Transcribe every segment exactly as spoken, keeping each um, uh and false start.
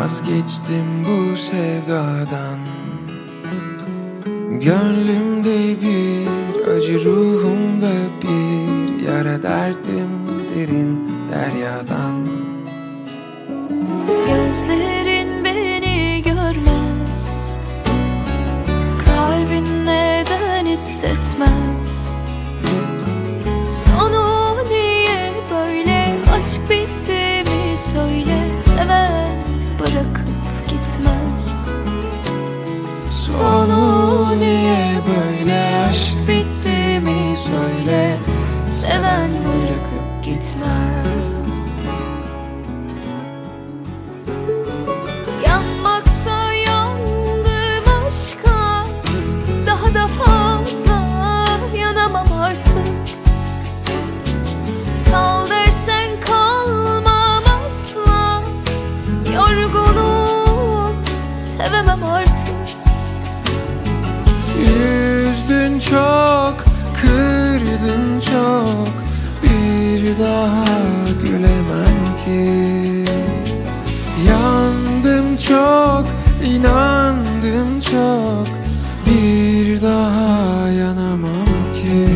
Vazgeçtim bu sevdadan. Gönlümde bir acı, ruhumda bir yara, derdim derin deryadan. Gözlerin beni görmez, kalbin neden hissetmez? Sonu niye böyle, aşk bitti mi söyle, seven bırakıp gitmez. Sonu niye böyle, aşk bitti mi söyle, seven bırakıp gitmez. Yanmaksa yandım aşka, daha da fazla yanamam artık. Kal dersen kalmam asla, yorgunum, sevemem artık. Üzdün çok, kırdın çok, bir daha gülemem ki. Yandım çok, inandım çok, bir daha yanamam ki.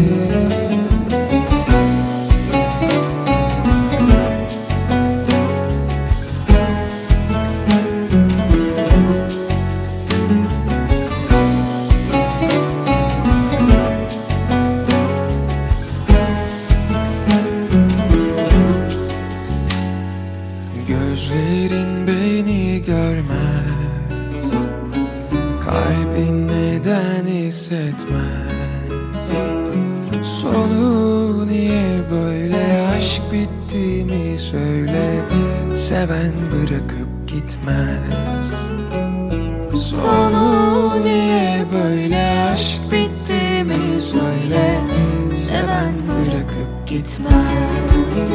Gözlerin beni görmez, kalbin neden hissetmez? Sonu niye böyle, aşk bitti mi söyle, seven bırakıp gitmez. Sonu niye böyle, aşk bitti mi söyle, seven bırakıp gitmez.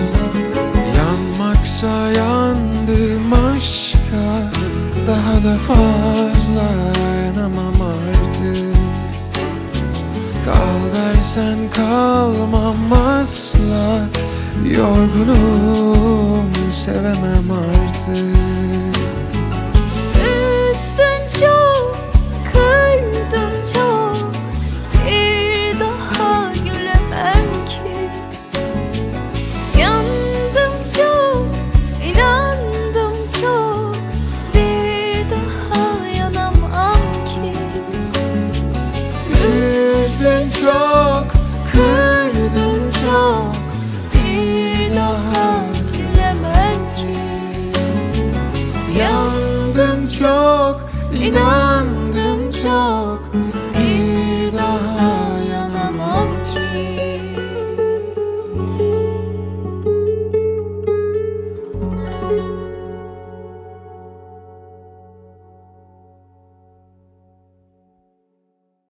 Yanmaksa yandım aşka, daha da fazla yanamam artık. Kal dersen kalmam asla, yorgunum, sevemem artık. Üzdün çok, kırdın çok, bir daha gülemem ki. Yandım çok, inandım çok, bir daha yanamam ki. Üzdün çok, kırdın çok, Bir daha gülemem ki. yandım çok, inandım çok,